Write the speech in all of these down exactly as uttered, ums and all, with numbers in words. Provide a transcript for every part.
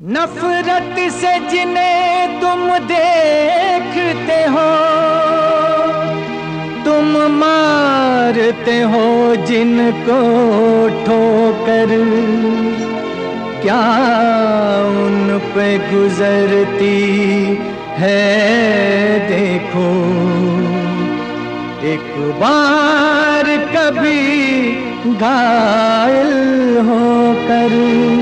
नफरत से जिन्हें तुम देखते हो, तुम मारते हो जिनको ठोकर, क्या उन पे गुजरती है देखो एक बार कभी घायल होकर।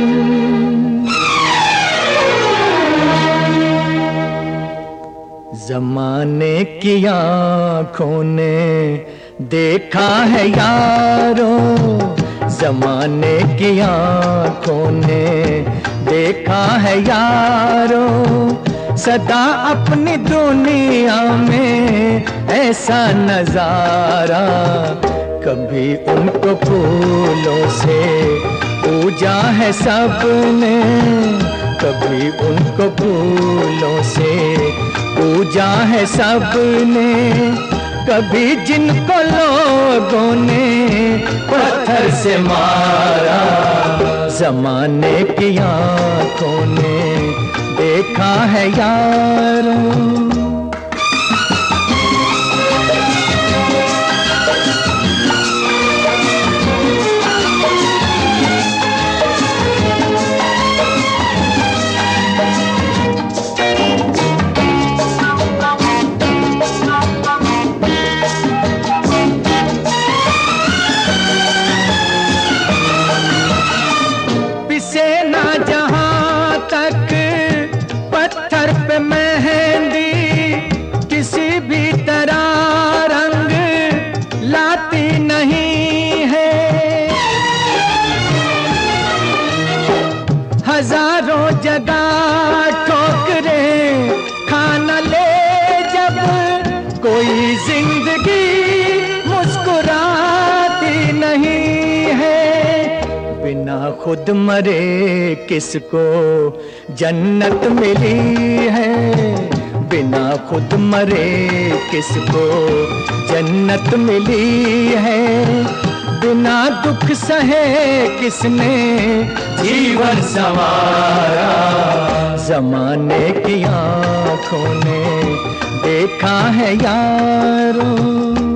ज़माने की आँखों ने देखा है यारों, ज़माने की आँखों ने देखा है यारों, सदा अपनी दुनिया में ऐसा नजारा। कभी उनको फूलों से पूजा है सबने, कभी उनको फूलों से पूजा है सबने, कभी जिनको लोगों ने पत्थर से मारा। ज़माने की आँखों ने देखा है यारों। मेहंदी किसी भी तरह रंग लाती नहीं है, हजारों जगह ठोकरे खाना ले जब कोई जिंदगी मुस्कुराती नहीं है। बिना खुद मरे किसको जन्नत मिली है, बिना खुद मरे किसको जन्नत मिली है। बिना दुख सहे किसने जीवन संवारा। ज़माने की आँखों ने देखा है यारों।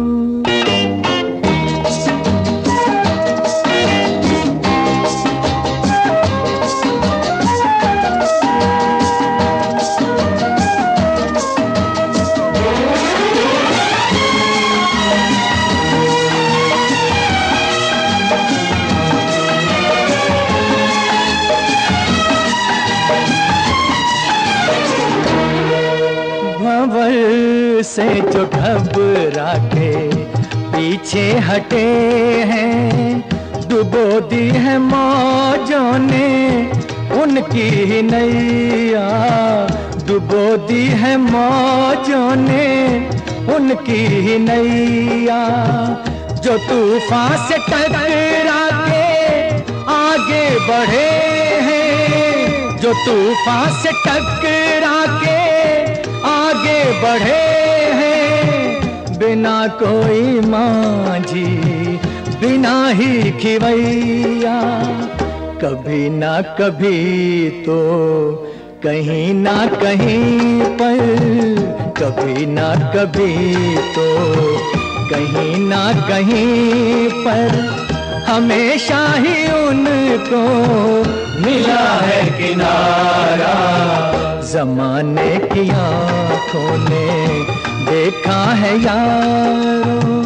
भंवर से जो घबरा के पीछे हटे हैं, डुबो दी है मौजों ने उनकी ही नैया, डुबो दी है मौजों ने उनकी ही नैया। जो तूफान से टकरा के आगे बढ़े हैं, जो तूफान से टकरा के आगे बढ़े हैं, बिना कोई मांझी बिना ही खिवैया। कभी ना कभी तो कहीं ना कहीं पर, कभी ना कभी तो कहीं ना कहीं पर हमेशा ही उनको मिला है किनारा। ज़माने की आँखों ने देखा है यारों।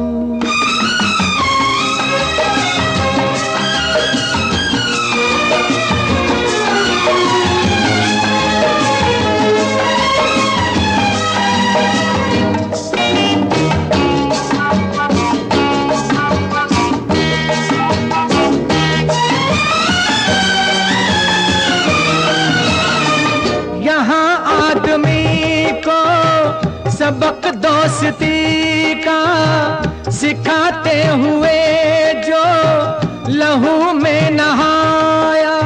सबक दोस्ती का सिखाते हुए जो लहू में नहाया,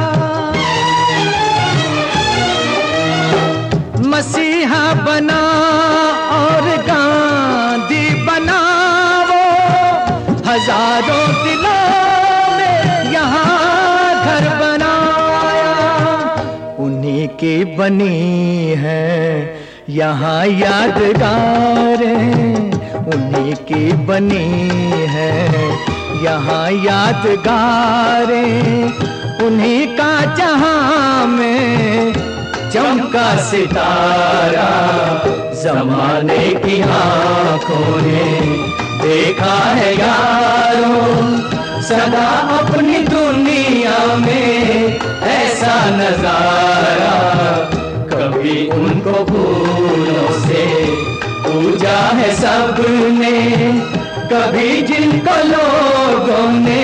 मसीहा बना और गांधी बना वो, हजारों दिलों में यहाँ घर बनाया। की बनी है यहाँ यादगारें, उन्हीं की बनी है यहाँ यादगारें। उन्हीं का जहां में चमका सितारा, जमाने की आंखों ने देखा है यारों सदा अपनी दुनिया में ऐसा नजारा। कभी उनको फूलों से पूजा है सबने, कभी जिनको लोगों ने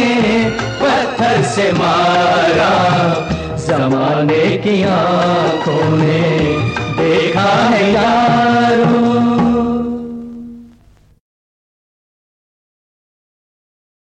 पत्थर से मारा, जमाने की आंखों ने